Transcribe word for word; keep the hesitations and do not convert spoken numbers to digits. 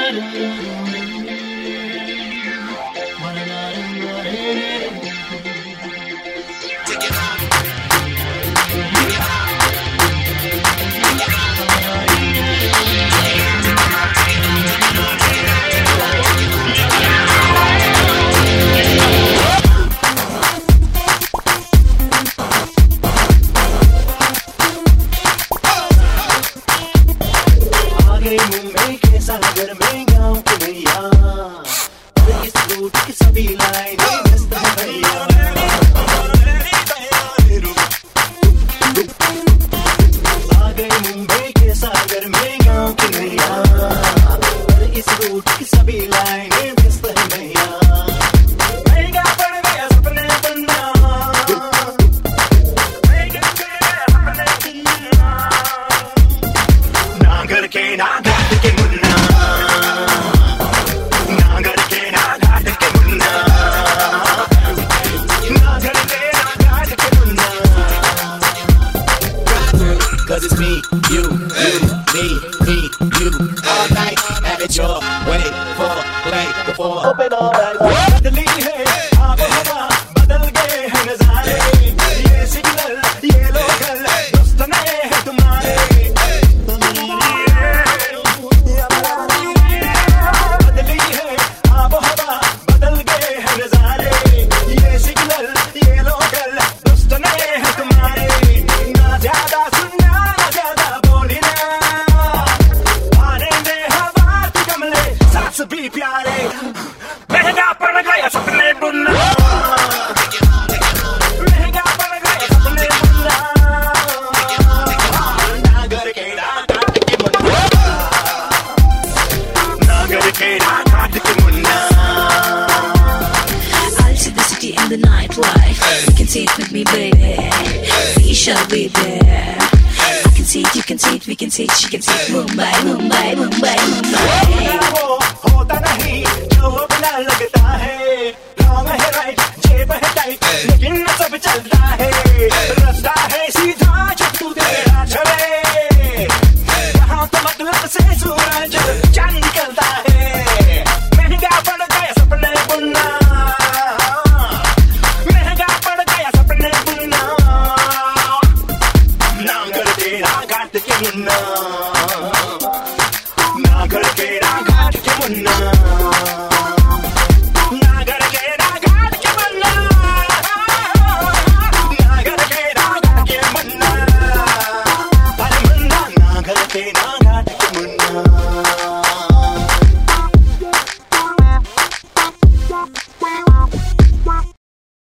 मुंबई के सागर में गाँव के भैया, इस रूट की सभी लाइनें व्यस्त है भैया। आ गए मुंबई के सागर में गाँव के भैया, इस रूट की सभी लाइनें व्यस्त है भैया। महंगा पड़ गया सपने बनना, महंगा पड़ गया सपने बनना, ना घर के ना घाट के मुन्ना, ना घर के ना घाट के मुन्ना, ना घर के ना घाट के Munna. Cause it's me, you, you, me, me, you, all night, have it your way, for, play, before, open all right. बदली है आब हवा, बदल गए हैं नजारे, ये सिग्नल, ये लोकल, दोस्त नए हैं तुम्हारे। भी प्यारे महंगा पड़ गया सपने बुनना, महंगा पड़ गया सपने बुनना, ना घर के ना घाट के मुन्ना, ना घर के ना घाट के Munna. I'll see the city and the nightlife. You can see it with me, baby. We shall be there. I can see it, you can see it, we can see it, she can see it. Mumbai, Mumbai, Mumbai, Mumbai. होता नहीं जो बिना लगता है, wrong है right, जेब है tight, लेकिन सब चलता है। रास्ता है सीधा जब तू तेरा चले, यहाँ तो मतलब से सूरज चांद निकलता है। महंगा पड़ गया सपने बुनना, महंगा पड़ गया सपने बुनना, ना घर के ना घाट के मुन्ना, ना घर के ना घाट के मुन्ना, ना घर के ना घाट के मुन्ना, ना घर के ना घाट के मुन्ना, अरे मुन्ना ना घर के ना